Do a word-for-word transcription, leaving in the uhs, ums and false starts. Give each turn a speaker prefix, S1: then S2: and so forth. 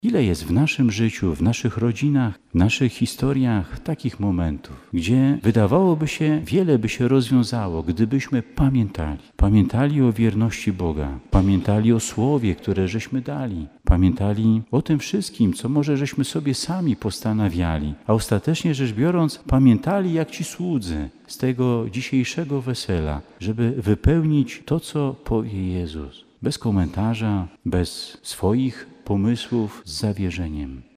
S1: Ile jest w naszym życiu, w naszych rodzinach, w naszych historiach takich momentów, gdzie wydawałoby się, wiele by się rozwiązało, gdybyśmy pamiętali. Pamiętali o wierności Boga, pamiętali o słowie, które żeśmy dali, pamiętali o tym wszystkim, co może żeśmy sobie sami postanawiali, a ostatecznie rzecz biorąc, pamiętali jak ci słudzy z tego dzisiejszego wesela, żeby wypełnić to, co powie Jezus. Bez komentarza, bez swoich pomysłów, z zawierzeniem.